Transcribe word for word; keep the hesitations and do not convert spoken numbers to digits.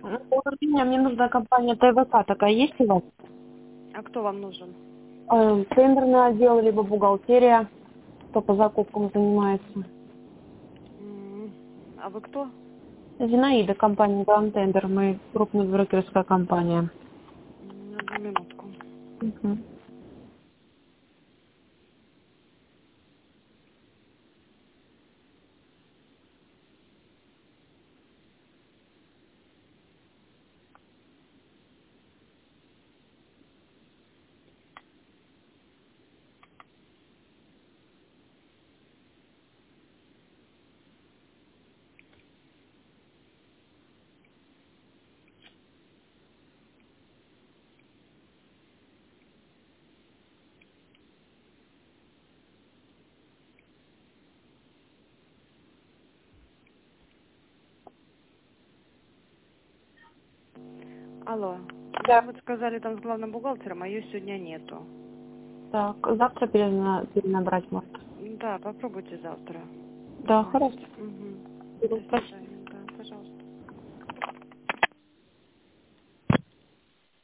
Добрый день, мне нужна компания ТВК. Такая есть у вас? А кто вам нужен? Э, Тендерный отдел, либо бухгалтерия, кто по закупкам занимается. М, А вы кто? Зинаида, компания Grand Tender. Мы крупная брокерская компания. М, Одну минутку. Мгм. Алло. Ну, Да. вот сказали там с главным бухгалтером, а ее сегодня нету. Так, завтра перена- перенабрать может. М, Да, попробуйте завтра Да, хорошо. позвонить. Угу. До Спасибо. свидания. Да, пожалуйста.